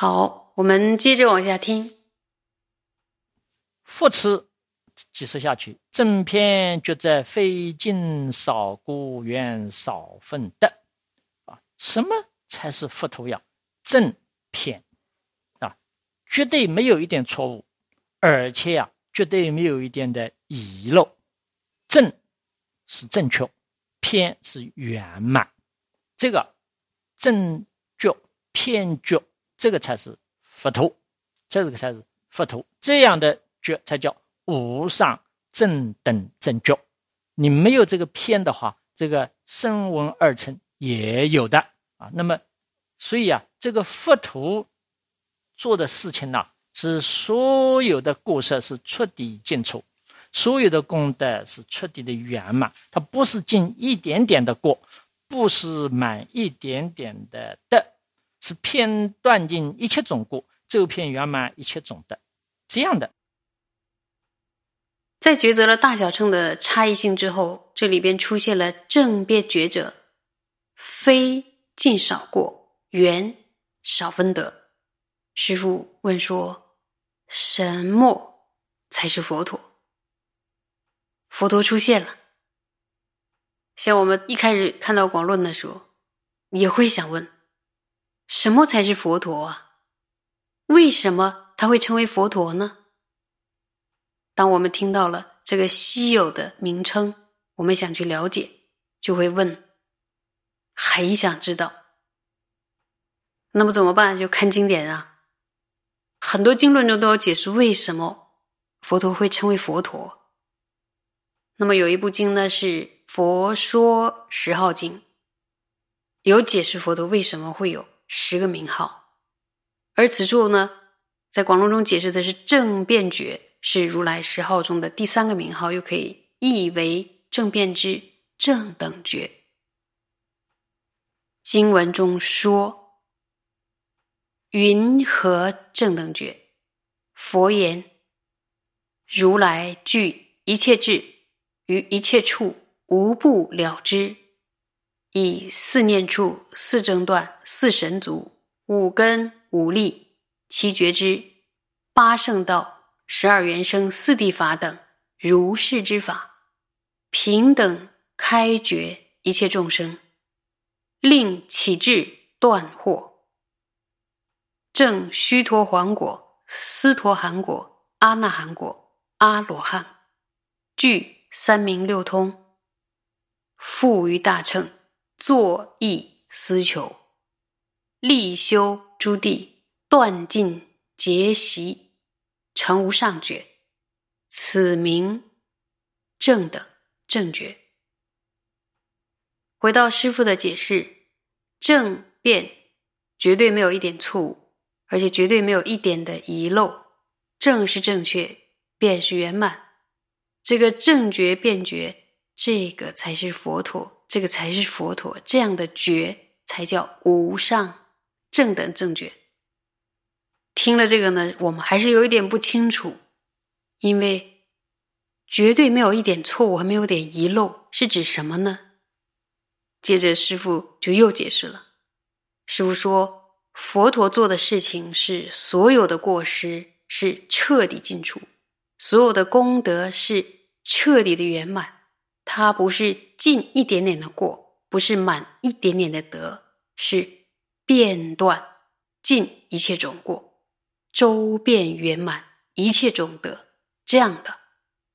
好，我们接着往下听。 复次继续下去，正偏觉者非尽少故远少分德什么才是佛陀呀？正偏绝对没有一点错误，而且绝对没有一点的遗漏。正是正确，偏是圆满，这个正觉偏觉，这个才是佛陀，这个才是佛陀，这样的觉才叫无上正等正觉。你没有这个偏的话，这个声闻二乘也有的那么所以这个佛陀做的事情是所有的过失是彻底尽除，所有的功德是彻底的圆满，它不是尽一点点的过，不是满一点点的德，是偏断尽一切种过，周遍圆满一切种德，这样的。 在抉择了大小乘的差异性之后，这里边出现了正辩觉者，非尽少过，圆少分德。师父问说，什么才是佛陀？佛陀出现了。像我们一开始看到广论的时候，也会想问，什么才是佛陀啊？为什么他会成为佛陀呢？当我们听到了这个稀有的名称，我们想去了解，就会问，很想知道。那么怎么办？就看经典啊。很多经论中都有解释为什么佛陀会成为佛陀。那么有一部经呢是《佛说10号经》，有解释佛陀为什么会有10个名号。而此处呢，在广论中解释的是正辩觉，是如来10号中的第3个名号，又可以译为正辩之正等觉。经文中说，云何正等觉？佛言，如来具一切智，于一切处无不了之，以4念处、4正断、4神足、5根、5力、7觉支、8圣道、12缘生、4谛法等如是之法，平等开觉一切众生，令起智断惑，证须陀洹果、斯陀含果、阿那含果、阿罗汉，具3明6通，富于大乘，作意思求，力修诸地，断尽结习，成无上觉，此名正等正觉。回到师父的解释，正辩绝对没有一点错误，而且绝对没有一点的遗漏，正是正确，辩是圆满。这个正觉辩觉，这个才是佛陀，这个才是佛陀，这样的觉才叫无上正等正觉。听了这个呢，我们还是有一点不清楚，因为绝对没有一点错误，还没有点遗漏，是指什么呢？接着师父就又解释了。师父说，佛陀做的事情是所有的过失是彻底尽除，所有的功德是彻底的圆满，它不是尽一点点的过，不是满一点点的德，是遍断尽一切种过，周遍圆满一切种德，这样的。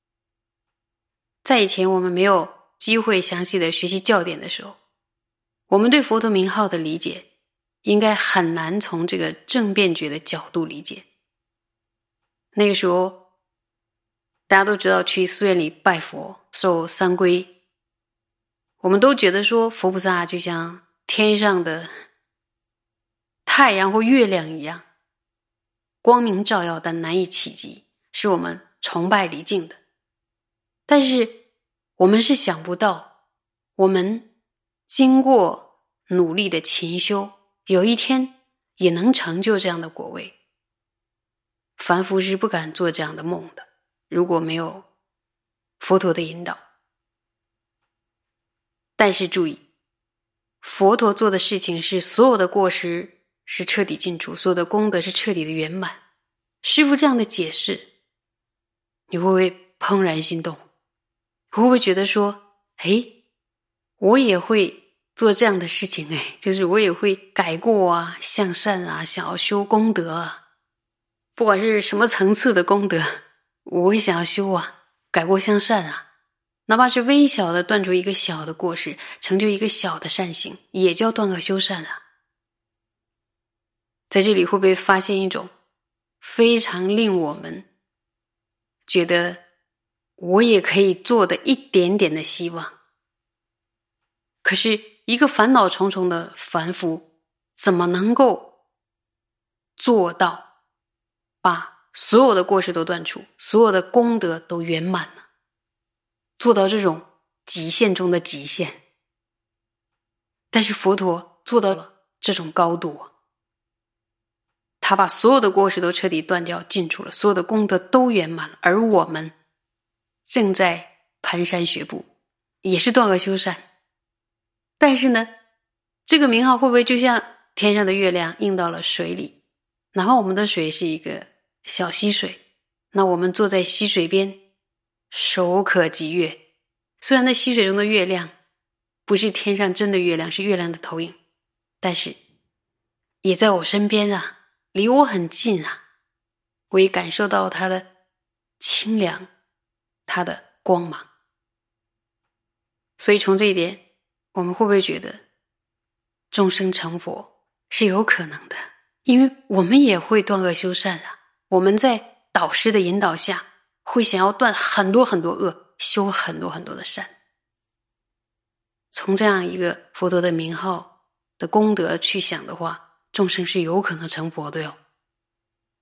在以前我们没有机会详细的学习教典的时候，我们对佛陀名号的理解应该很难从这个正辩觉的角度理解。那个时候大家都知道去寺院里拜佛受三皈，我们都觉得说佛菩萨就像天上的太阳或月亮一样，光明照耀但难以企及，是我们崇拜礼敬的。但是我们是想不到，我们经过努力的勤修，有一天也能成就这样的果位。凡夫是不敢做这样的梦的，如果没有佛陀的引导。但是注意，佛陀做的事情是所有的过失是彻底尽除，所有的功德是彻底的圆满。师父这样的解释，你会不会怦然心动？会不会觉得说，我也会做这样的事情，就是我也会改过啊，向善啊，想要修功德啊，不管是什么层次的功德，我会想要修啊，改过向善啊，哪怕是微小的断除一个小的过失，成就一个小的善行，也叫断恶修善啊。在这里会不会发现一种非常令我们觉得我也可以做的一点点的希望？可是一个烦恼重重的凡夫，怎么能够做到把所有的过失都断除，所有的功德都圆满呢？做到这种极限中的极限。但是佛陀做到了这种高度，他把所有的过失都彻底断掉，尽除了，所有的功德都圆满了。而我们正在蹒跚学步，也是断恶修善。但是呢，这个名号会不会就像天上的月亮映到了水里？哪怕我们的水是一个小溪水，那我们坐在溪水边，手可及月。虽然那溪水中的月亮不是天上真的月亮，是月亮的投影，但是也在我身边啊，离我很近啊，我也感受到它的清凉，它的光芒。所以从这一点，我们会不会觉得众生成佛是有可能的？因为我们也会断恶修善啊，我们在导师的引导下，会想要断很多很多恶，修很多很多的善。从这样一个佛陀的名号的功德去想的话，众生是有可能成佛的哟。